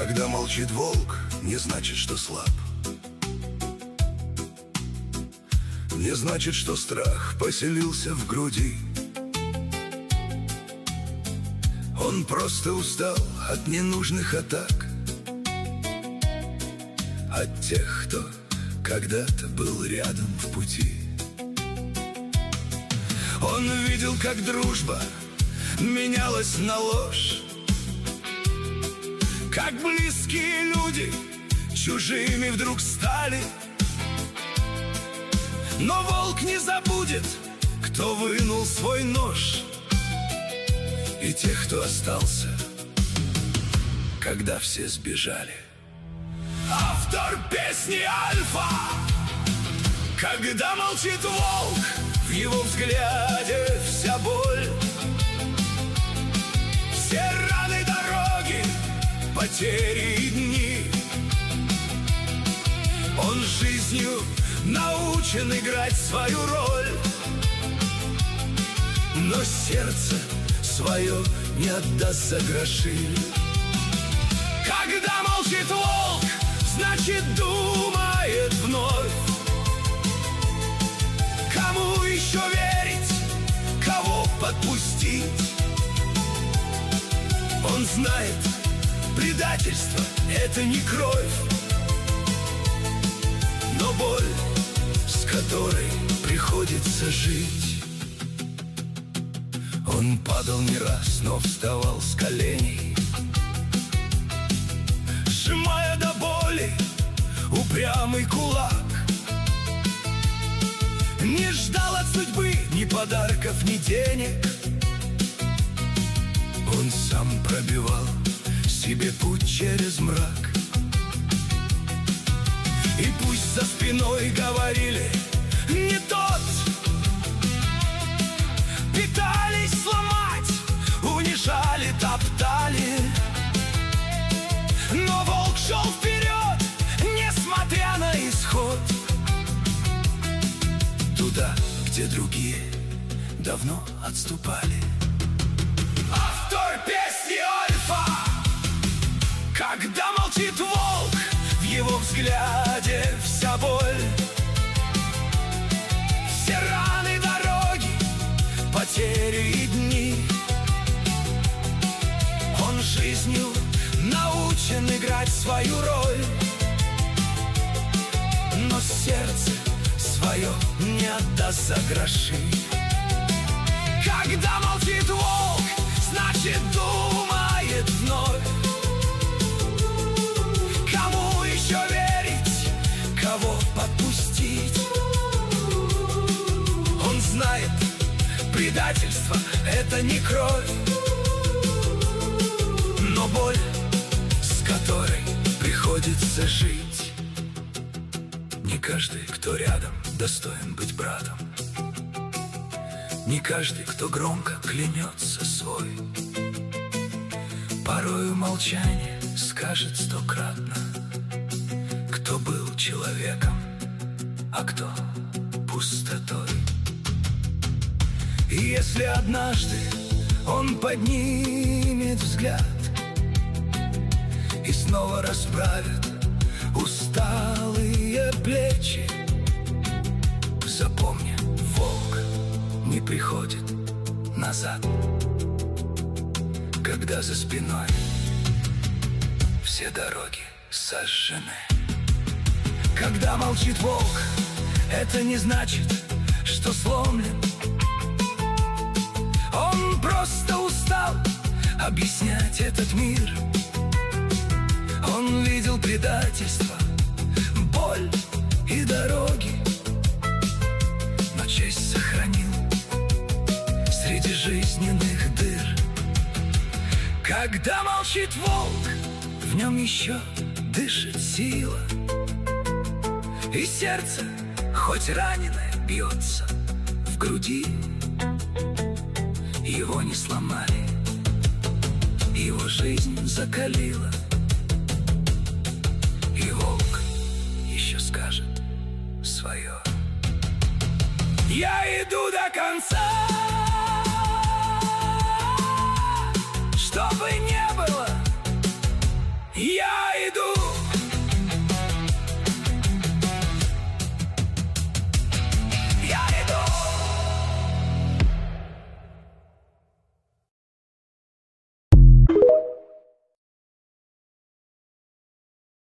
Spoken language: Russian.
Когда молчит волк, не значит, что слаб. Не значит, что страх поселился в груди. Он просто устал от ненужных атак, от тех, кто когда-то был рядом в пути. Он видел, как дружба менялась на ложь, как близкие люди чужими вдруг стали. Но волк не забудет, кто вынул свой нож, и тех, кто остался, когда все сбежали. Автор песни «Альфа». Когда молчит волк, в его взгляде вся боль, все раны дороги, потери и дни. Он жизнью научен играть свою роль, но сердце свое не отдаст за гроши. Когда молчит волк, значит думает вновь. Кому еще верить, кого подпустить? Он знает, предательство — это не кровь, но боль, с которой приходится жить. Он падал не раз, но вставал с коленей, сжимая до боли упрямый кулак. Не ждал от судьбы ни подарков, ни денег. Он сам пробивал себе путь через мрак. И пусть за спиной говорили «не тот», пытались сломать, унижали, топтали, но волк шел вперед, несмотря на исход. Туда, где другие давно отступали. Автор песни «Альфа». Когда молчит волк, в его взгляде вся боль, все раны дороги, потери и дни. Он жизнью научен играть свою роль, но сердце свое не отдаст за гроши. Когда молчит волк, значит думает вновь. Кому еще верить, кого подпустить? Он знает, предательство — это не кровь, но боль, с которой приходится жить. Не каждый, кто рядом, достоин быть братом. Не каждый, кто громко клянется свой. Порою молчание скажет стократно, кто был человеком, а кто пустотой. И если однажды он поднимет взгляд и снова расправит усталые плечи, запомни, волк не приходит назад, когда за спиной все дороги сожжены. Когда молчит волк, это не значит, что сломлен. Он просто устал объяснять этот мир. Он видел предательство, боль и дороги, но честь сохранил среди жизненных дыр. Когда молчит волк, в нем еще дышит сила, и сердце, хоть раненое, бьется в груди. Его не сломали, его жизнь закалила, и волк еще скажет свое. Я иду до конца, что бы ни было, Я